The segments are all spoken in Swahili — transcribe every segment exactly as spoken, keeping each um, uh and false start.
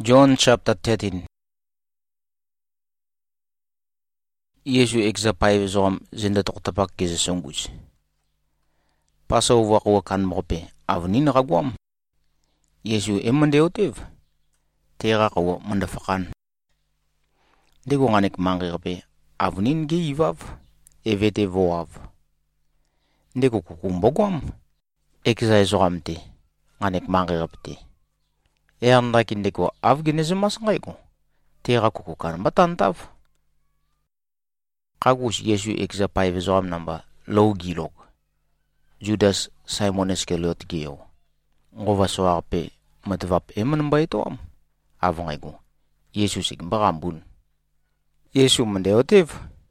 John chapter thirteen. Yesu exapai zom zinda toktapak kiza sungus. Passover wakan mope avnin ragwam. Yesu emandeotev. Tera kawa mandafakan. Dego nganek mangape avnin givav evete voav. Dego kukumbogwam exai zoramte nganek mangapte. Eanda kindeko avgenezemas ngaiko. Tera kukukan batantav. Kagus Yesu exapai zoram namba logilog. Judas Simon Iscariot geo. Ngova soarpe matvap eman baito am. Avangaigo. Yesu sig barambun. Yesu mandeotev.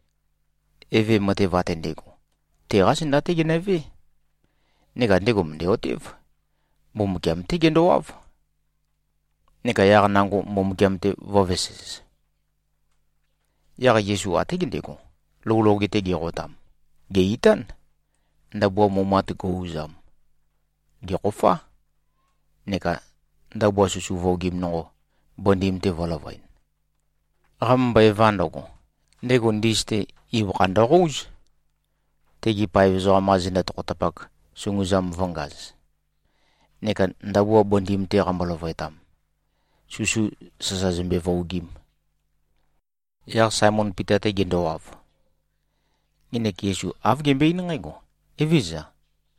Eve matevatendego. Tera sindate geneve. Nega ndego mandeotev. Mumgyam tigendo av. Nega yar nango mumgyam te voveses. Yar Yesu ategendego. Lologi tegirotam. Geitan. Ndabwa mumat gouzam. Gerofa. Neka ndabwa susu vogim nongo. Bondim te volavain. Ramba evandogo. Nego ndiste ibranda rouge. Tegi paivezo amazinda tokotapak. Sunguzam vangaz. Neka ndabwa bondim te rambalovaitam. Susu sasazimbe vogim. Yar Simon Peter te gendoav. Inek Yesu avgembe inangaigo. Eviza.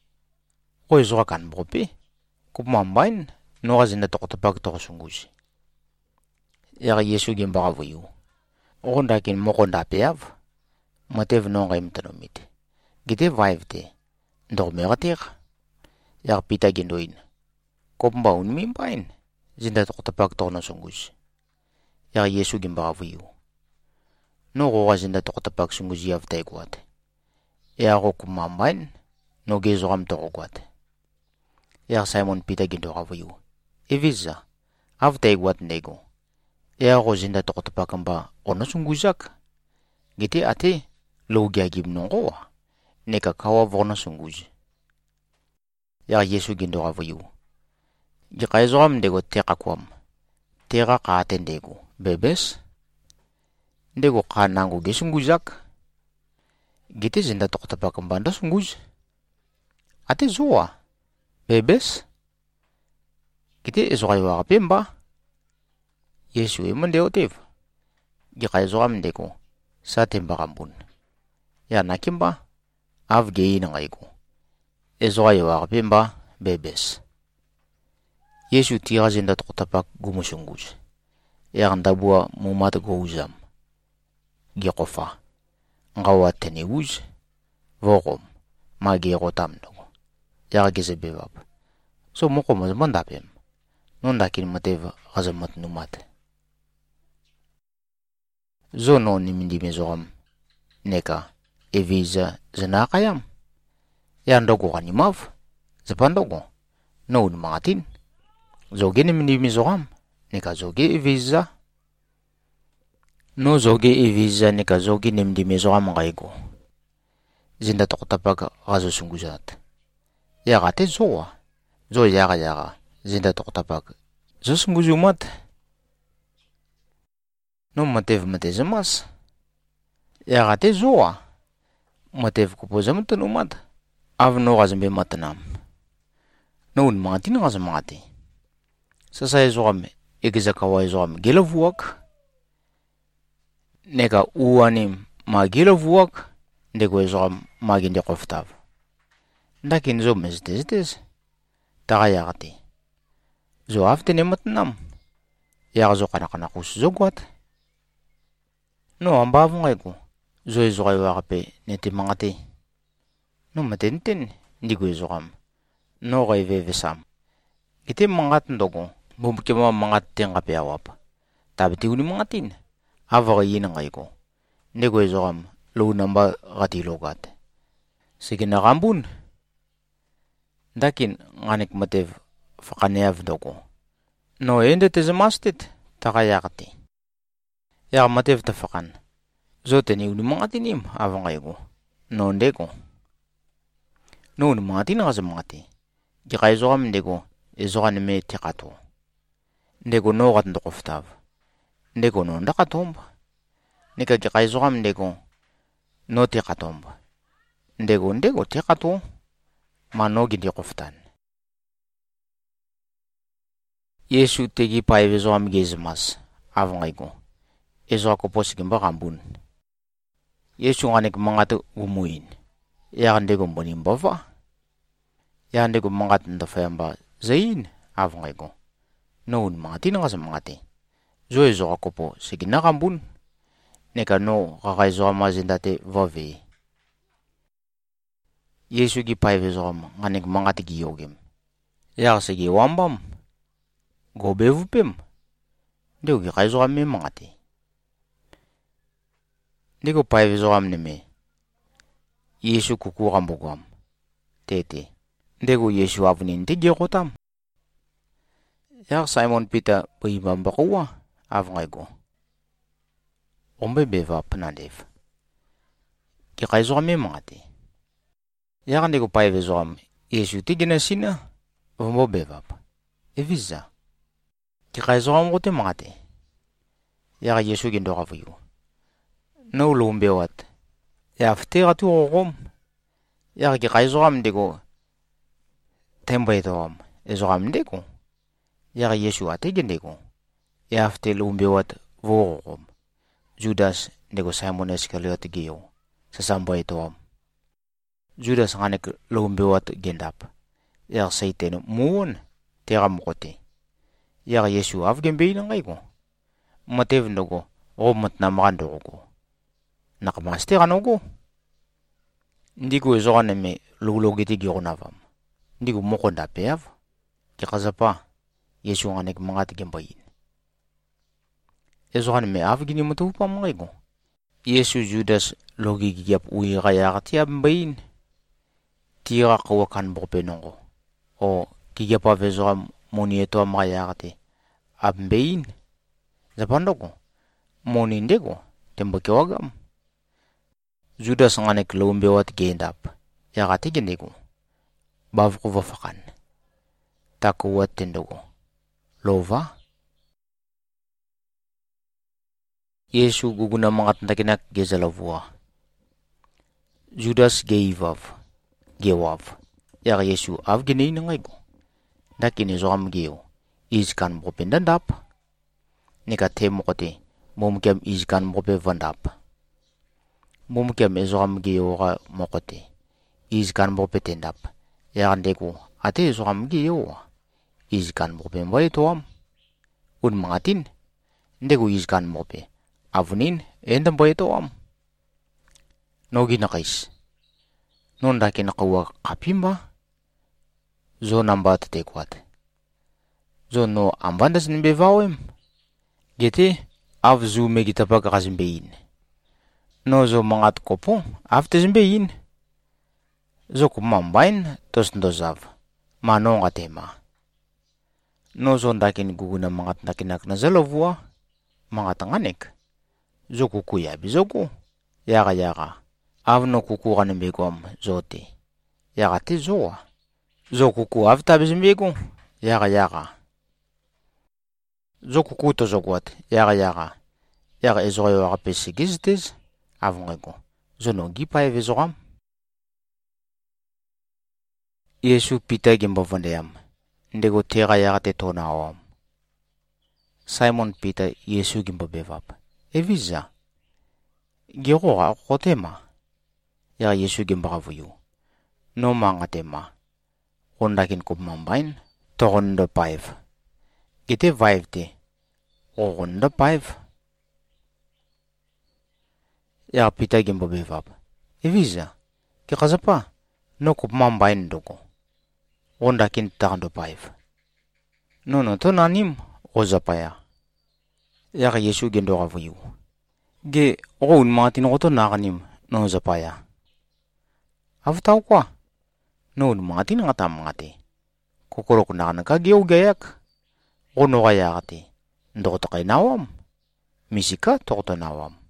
Oy zorakan brope. Kupmambain. Norazinda tokotapak tokosunguzi. Yar Yesu gembaravuyu. Orondakin mokonda peav. Matev nonga imtanomite. Gite vaivte. Ndormeratir. Yar Peter gendoin. Kopmba unmimbain. Zinda tokotapak tokosunguzi. Yar Yesu gembaravuyu. No roa zinda tokotapak sunguzi avtaiguat. Yar okumambain. No gezoram toroguat. Yar Simon Peter gendoravuyu. Eviza. Avtaiguat nego. Yar zinda tokotapakamba ono sunguzak. Gite ate logia gibnongoa. Neka kawa vorno sunguzi. Yar Yesu gendoravuyu. Gikaizoram dego teka kwam. Tera kaaten dego. Bebes. Dego kanango gesunguzak. Gite zinda tokotapakamba nda sunguz. Ate zoa. Bebes. Gite ezorayo arapemba. Yesu emandeotev. Gikaizoram dego. Satemba rambun. Ya nakimba. Avgei nangaigo. Ezorayo arapemba. Bebes. Yesu tira zinda tokotapak gumusunguz. Yar ndabua mumat gouzam. Gerofa. Ngawa tenewuz. Vorom. Magerotam nogo. Yar gezebevab. So moko mazmandapem. Nondakin matev razamat numat. Zo no nimindi mezoram. Neka. Eviza zanakayam. Yar ndogo ranimav. Zapandogo. No unmatin. Zoge nimindi mezoram. Neka zoge eviza. No zoge eviza neka zoge nimindi mezoram ngaigo. Zinda tokotapak razo sunguzat. Yara te zoa. Zo yara yara. Zinda tokotapak. Zo sunguzumat. No matev matezamas. Yara te zoa. Matev kupozamatanumat. Av no razambe matanam. No un matin razamate. Sasa ezoram egzakawa ezoram gelavuak. Neka uanim ma gelavuak. Ndego ezoram maginde koftav. Ndakin zo mezdes. Taga yagate. Zo afte nematnam. Yaga zo kanakanakus zogwat. No ambavu ngaigo. Zo ezorayo agape nete mangate. No matenten. Ndigo ezoram. No gaivevesam. Gite mangat ndogo. Bumkema mangat tengape awap. Tabiti uni mangatin. Avaga yina ngaigo. Ndego ezoram. Lo namba gati logat. Sigina rambun. Dakin nganek matev fakaneav dogo. No ende tezamastit. Takayakati. Yar matev tafakan. Zote ni uni mangatinim avangaigo. No ndego. No uni mangatin razamangati. Gikaizoram ndego. Ezoran me tekato. ndego no gat ndokoftav ndego no ndakatomba nika ki qayzogam ndego no te qatomba ndego ndego te qato ma no gi ndikoftan Yesu tegi paivizogam gezmas avangaigo ezo ko posigimba gambun Yesu nganek mangat umuin ya ndego mboni mbova ya ndego mangat ndafamba zain avangaigo no un mangatin ngas mangate zo ezo ko po sigina gambun neka no gagaizo mazindate vove Yesu gi paivizogam nganek mangat gi yogem ya segi wambam go bevupem ndego gi gagaizo me mangate ndego paivizogam neme Yesu kuku gambogam tete ndego Yesu avnin tigi gotam ya Simon Peter bimam bakwa avngaigo ombe beva pnadev ki gagaizo me mangate ya ndego paivizogam Yesu tigina sina ombo beva eviza ki gagaizo ngote mangate ya Yesu gindo gavuyo no lombe wat ya ftega tu ogom ya ki gagaizo am ndego temba edom ezo am ndego ya Yesu atege ndego ya fte lombe wat vogom Judas ndego Simon Iscariot giyo sasamba edom Judas nganek lombe wat gendap ya Satan muun tega mokote ya Yesu avgembe ngaigo matev ndogo omat na mandogo nakamaste kanogo ndigo ezo neme lulogiti gionavam ndigo mokonda pev ki kazapa Yesu nganek mangat gembayin ezo neme avgini mutupa maigo Yesu Judas logi giap ui gaya tiap bayin tira kawakan bopenongo o kigapa vezo monieto mayagate abbein zapandogo moni ndego tembake wagam Judas nganek lombe wat gendap yagate gendego bavko vafakan takuwat tendogo lova Yesu guguna mangat ndakinak gezalavua Judas geivav gewav ya Yesu avgini ngaigo dakini zogam geo iskan bopendandap nika temokote momkem iskan bope vandap momkem ezogam geo ga mokote iskan bope tendap ya ndego ate zogam geo iskan bope mbai toam un mangatin ndego iskan bope avunin endam bai toam nogi nakais non dakin qawa qapimba zo nambat tekwat zo no ambandas nimbe vawem gete avzu megitapa gazimbein no zo mangat kopo aftezimbein zo kumambain tos ndozav mano ngatema no zo dakin guguna mangat dakinak nazalovua mangat nganek zo kukuya bizoko yaga yaga avno kuku ganembegom zote yaga te zoa zo kuku avta bizimego yaga yaga zo kuku to zokwat yaga yaga yaga ezoyo yaga pesigiztes avngego zo no gipa evezogam Yesu pita gemba vandeyam ndego tega yaga te tona awam Simon Peter Yesu gemba bevap eviza gero kotema ya Yesu gemba gavuyo no mangatema ondakin kumambain togondo five gite five te ogondo five ya pita gemba bevap eviza ke kazapa no kumambain dogo ondakin togondo five no no to nanim ozapaya ya Yesu gendo gavuyo ge ogun matin oto naganim no zapaya avtau kwa no matin ngata mangate kokoro kunana ka geu gayak ono gayagate ndo to kainawam misika to to nawam